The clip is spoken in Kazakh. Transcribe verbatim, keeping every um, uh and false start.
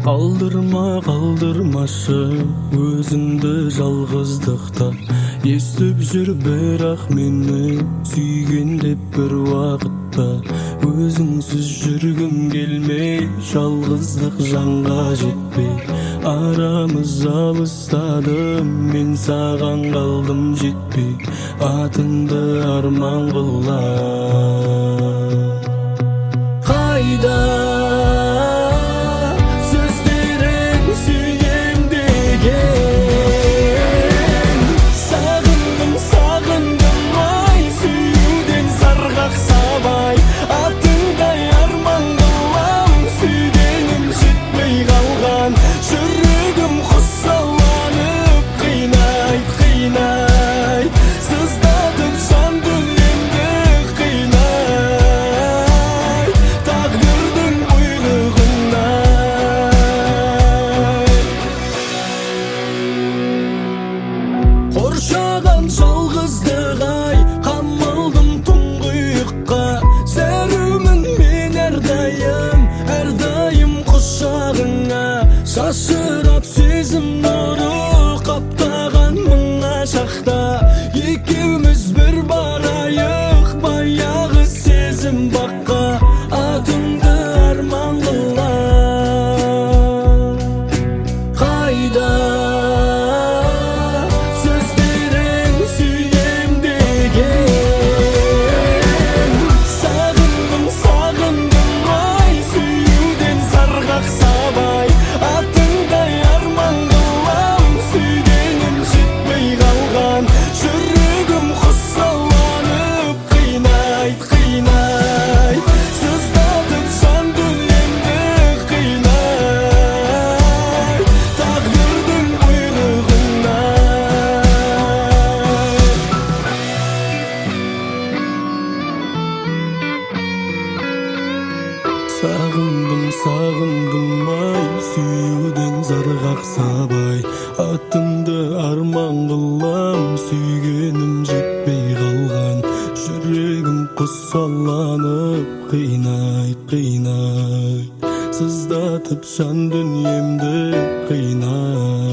Kaldırma kaldırmaшы өзіңді жалғыздықта, естіп жүр бірақ мені сүйген деп бір уақытта. Өзіңсіз жүргім келмей, жалғыздық жанға жетпей, арамыз алыстадым, мен саған қалдым жетпей, атыңды арман қылам. Қайда қоршаған жалғыздық ай, қамалдым тұңғиыққа, зәрумін мен әрдайым, әрдайым құшағыңа. Шашырап сезім нұры қаптаған мыңа шақта, екеуміз бір барайық баяғы сезім баққа, атыңды арман қылам. Қайда Сағындым, сағындым ай, сүюден зарғақ сабай, атыңды арман қылам, сүйгенім жетпей қалған, жүрегім құсаланып, қинайт, қинайт, сыздатып жан дүниемді қинайт.